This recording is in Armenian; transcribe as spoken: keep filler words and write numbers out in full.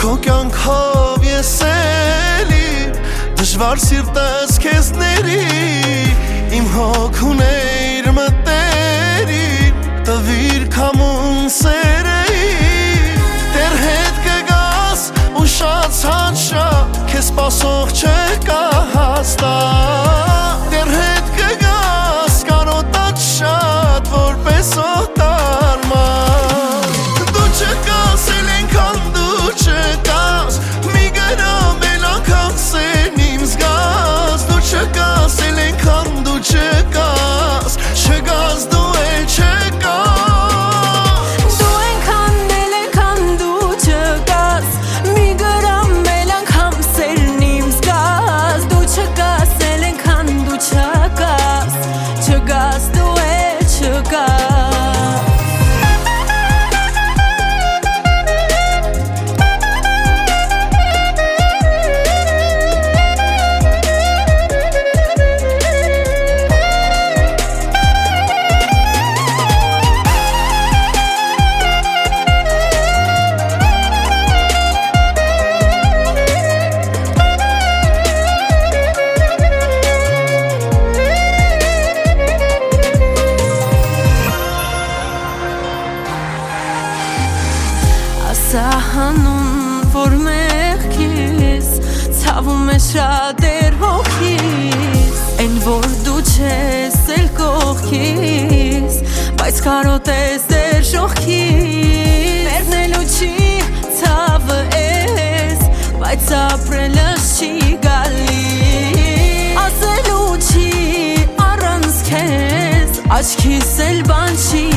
Քո կյանքով ես էլի դժվար սիրտս քեզ ների Իմ հոգուն էիր մտերին Տվիր քամուն սերեի Տեր հետ կգաս ու շատ ցանշա Քեզ սպասող չկա հաստատ Տեր հետ կգաս կարոտած շատ որպես օտարման Դու չկաս էլ ենքան դու չկաս Մի գրամ էլ անգամ սեն իմ զգաս Դու չկաս էլ ենքան դու չկաս Չգաս դու էլ չկաս Դու ենքան էլ ենքան դու չկաս Մի գրամ էլ անգամ սեն իմ զգաս Դու չկաս էլ ենքան դու չկաս Չգաս դու էլ չկաս Սահանուն, որ մեղքիս Ցավում է շատ էր հոգիս Են որ դու չես էլ կողքիս Բայց կարոտես դեր շողքիս Մերնելու չի ցավը ես Բայց ապրելս չի գալի Ասելու չի առանց քեզ Աչքիս էլ բան չի